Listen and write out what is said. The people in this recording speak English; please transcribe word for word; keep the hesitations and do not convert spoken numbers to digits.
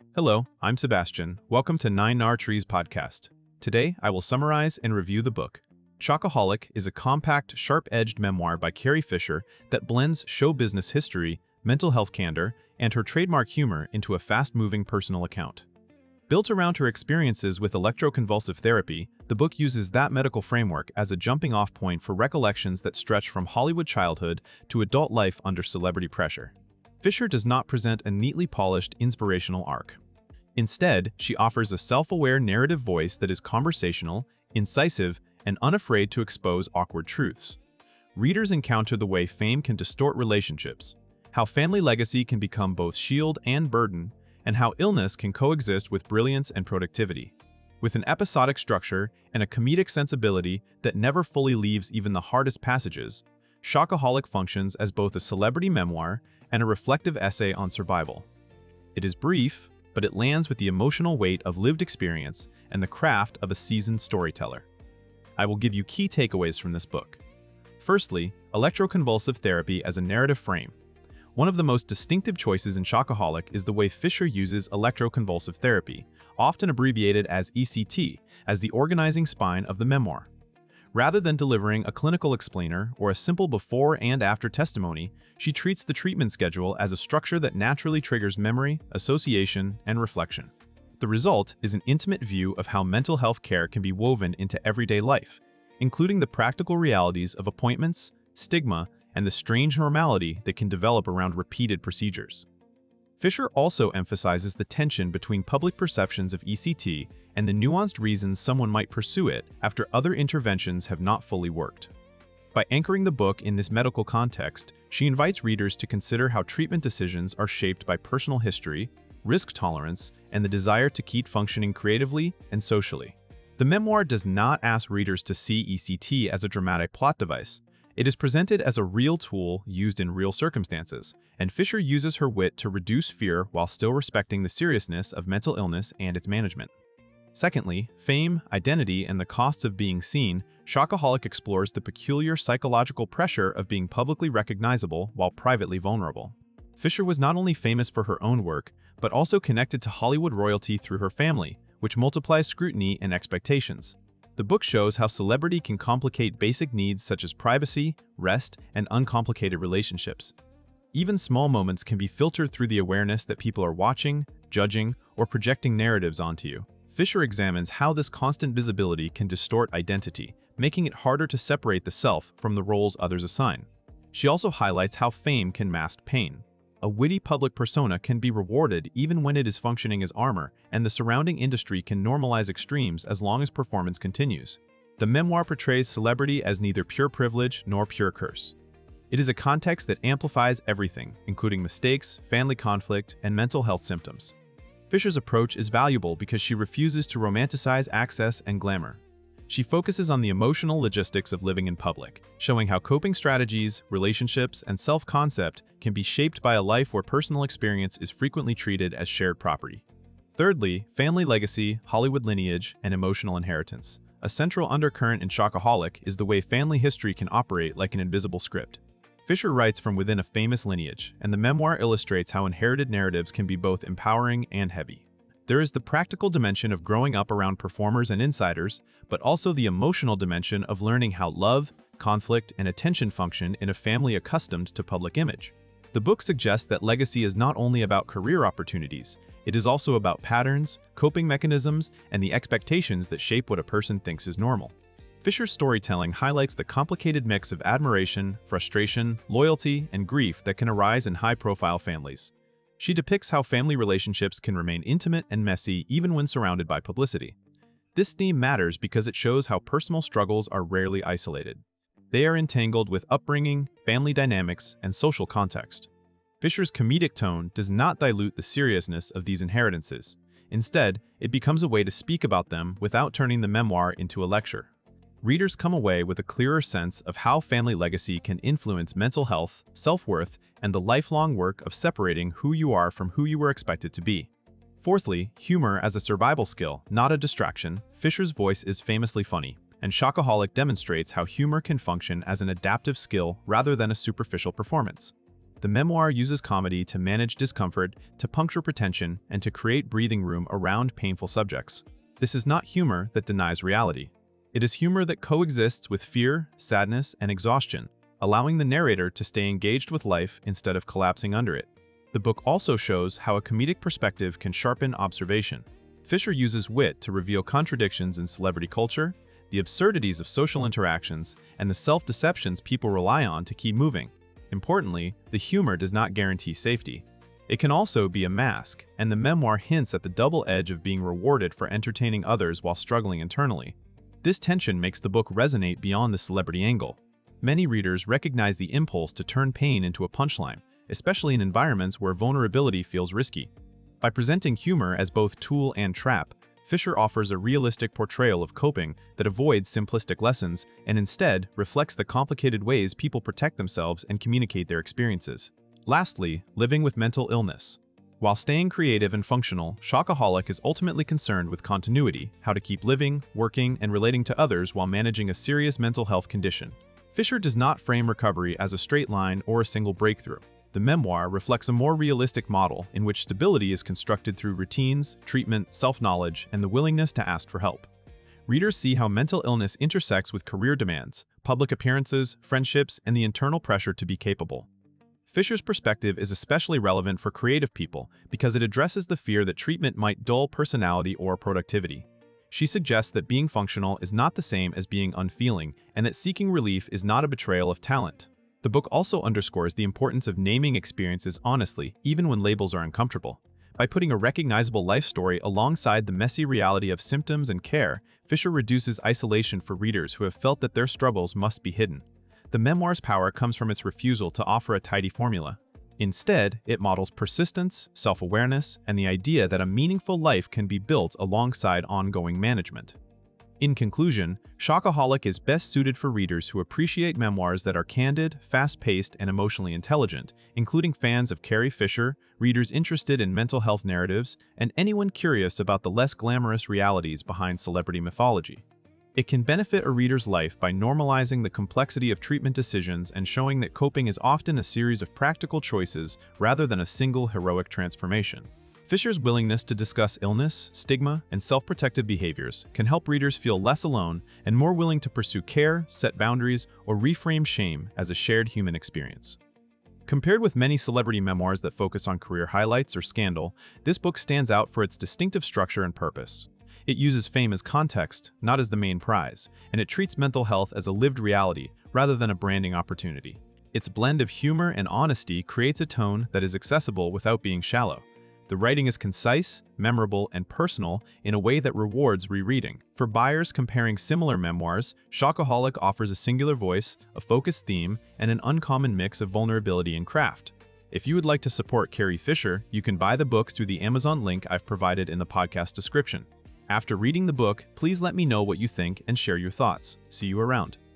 Hello, I'm Sebastian. Welcome to Nine Nar Trees podcast. Today, I will summarize and review the book. Chocoholic is a compact, sharp-edged memoir by Carrie Fisher that blends show business history, mental health candor, and her trademark humor into a fast-moving personal account. Built around her experiences with electroconvulsive therapy, the book uses that medical framework as a jumping-off point for recollections that stretch from Hollywood childhood to adult life under celebrity pressure. Fisher does not present a neatly polished, inspirational arc. Instead, she offers a self-aware narrative voice that is conversational, incisive, and unafraid to expose awkward truths. Readers encounter the way fame can distort relationships, how family legacy can become both shield and burden, and how illness can coexist with brilliance and productivity. With an episodic structure and a comedic sensibility that never fully leaves even the hardest passages, Chocoholic functions as both a celebrity memoir and a reflective essay on survival. It is brief, but it lands with the emotional weight of lived experience and the craft of a seasoned storyteller. I will give you key takeaways from this book. Firstly, electroconvulsive therapy as a narrative frame. One of the most distinctive choices in Chocoholic is the way Fisher uses electroconvulsive therapy, often abbreviated as E C T, as the organizing spine of the memoir. Rather than delivering a clinical explainer or a simple before and after testimony, she treats the treatment schedule as a structure that naturally triggers memory, association, and reflection. The result is an intimate view of how mental health care can be woven into everyday life, including the practical realities of appointments, stigma, and the strange normality that can develop around repeated procedures. Fisher also emphasizes the tension between public perceptions of E C T and the nuanced reasons someone might pursue it after other interventions have not fully worked. By anchoring the book in this medical context, she invites readers to consider how treatment decisions are shaped by personal history, risk tolerance, and the desire to keep functioning creatively and socially. The memoir does not ask readers to see E C T as a dramatic plot device. It is presented as a real tool used in real circumstances, and Fisher uses her wit to reduce fear while still respecting the seriousness of mental illness and its management. Secondly, fame, identity, and the costs of being seen, Chocoholic explores the peculiar psychological pressure of being publicly recognizable while privately vulnerable. Fisher was not only famous for her own work, but also connected to Hollywood royalty through her family, which multiplies scrutiny and expectations. The book shows how celebrity can complicate basic needs such as privacy, rest, and uncomplicated relationships. Even small moments can be filtered through the awareness that people are watching, judging, or projecting narratives onto you. Fisher examines how this constant visibility can distort identity, making it harder to separate the self from the roles others assign. She also highlights how fame can mask pain. A witty public persona can be rewarded even when it is functioning as armor, and the surrounding industry can normalize extremes as long as performance continues. The memoir portrays celebrity as neither pure privilege nor pure curse. It is a context that amplifies everything, including mistakes, family conflict, and mental health symptoms. Fisher's approach is valuable because she refuses to romanticize access and glamour. She focuses on the emotional logistics of living in public, showing how coping strategies, relationships, and self-concept can be shaped by a life where personal experience is frequently treated as shared property. Thirdly, family legacy, Hollywood lineage, and emotional inheritance. A central undercurrent in Chocoholic is the way family history can operate like an invisible script. Fisher writes from within a famous lineage, and the memoir illustrates how inherited narratives can be both empowering and heavy. There is the practical dimension of growing up around performers and insiders, but also the emotional dimension of learning how love, conflict, and attention function in a family accustomed to public image. The book suggests that legacy is not only about career opportunities, it is also about patterns, coping mechanisms, and the expectations that shape what a person thinks is normal. Fisher's storytelling highlights the complicated mix of admiration, frustration, loyalty, and grief that can arise in high-profile families. She depicts how family relationships can remain intimate and messy even when surrounded by publicity. This theme matters because it shows how personal struggles are rarely isolated. They are entangled with upbringing, family dynamics, and social context. Fisher's comedic tone does not dilute the seriousness of these inheritances. Instead, it becomes a way to speak about them without turning the memoir into a lecture. Readers come away with a clearer sense of how family legacy can influence mental health, self-worth, and the lifelong work of separating who you are from who you were expected to be. Fourthly, humor as a survival skill, not a distraction. Fisher's voice is famously funny, and Chocoholic demonstrates how humor can function as an adaptive skill rather than a superficial performance. The memoir uses comedy to manage discomfort, to puncture pretension, and to create breathing room around painful subjects. This is not humor that denies reality. It is humor that coexists with fear, sadness, and exhaustion, allowing the narrator to stay engaged with life instead of collapsing under it. The book also shows how a comedic perspective can sharpen observation. Fisher uses wit to reveal contradictions in celebrity culture, the absurdities of social interactions, and the self-deceptions people rely on to keep moving. Importantly, the humor does not guarantee safety. It can also be a mask, and the memoir hints at the double edge of being rewarded for entertaining others while struggling internally. This tension makes the book resonate beyond the celebrity angle. Many readers recognize the impulse to turn pain into a punchline, especially in environments where vulnerability feels risky. By presenting humor as both tool and trap, Fisher offers a realistic portrayal of coping that avoids simplistic lessons and instead reflects the complicated ways people protect themselves and communicate their experiences. Lastly, living with mental illness. While staying creative and functional, Shockaholic is ultimately concerned with continuity, how to keep living, working, and relating to others while managing a serious mental health condition. Fisher does not frame recovery as a straight line or a single breakthrough. The memoir reflects a more realistic model in which stability is constructed through routines, treatment, self-knowledge, and the willingness to ask for help. Readers see how mental illness intersects with career demands, public appearances, friendships, and the internal pressure to be capable. Fisher's perspective is especially relevant for creative people because it addresses the fear that treatment might dull personality or productivity. She suggests that being functional is not the same as being unfeeling and that seeking relief is not a betrayal of talent. The book also underscores the importance of naming experiences honestly, even when labels are uncomfortable. By putting a recognizable life story alongside the messy reality of symptoms and care, Fisher reduces isolation for readers who have felt that their struggles must be hidden. The memoir's power comes from its refusal to offer a tidy formula. Instead, it models persistence, self-awareness, and the idea that a meaningful life can be built alongside ongoing management. In conclusion, Shockaholic is best suited for readers who appreciate memoirs that are candid, fast-paced, and emotionally intelligent, including fans of Carrie Fisher, readers interested in mental health narratives, and anyone curious about the less glamorous realities behind celebrity mythology. It can benefit a reader's life by normalizing the complexity of treatment decisions and showing that coping is often a series of practical choices rather than a single heroic transformation. Fisher's willingness to discuss illness, stigma, and self-protective behaviors can help readers feel less alone and more willing to pursue care, set boundaries, or reframe shame as a shared human experience. Compared with many celebrity memoirs that focus on career highlights or scandal, this book stands out for its distinctive structure and purpose. It uses fame as context, not as the main prize, and it treats mental health as a lived reality rather than a branding opportunity. Its blend of humor and honesty creates a tone that is accessible without being shallow. The writing is concise, memorable, and personal in a way that rewards rereading. For buyers comparing similar memoirs, Shockaholic offers a singular voice, a focused theme, and an uncommon mix of vulnerability and craft. If you would like to support Carrie Fisher, you can buy the book through the Amazon link I've provided in the podcast description. After reading the book, please let me know what you think and share your thoughts. See you around.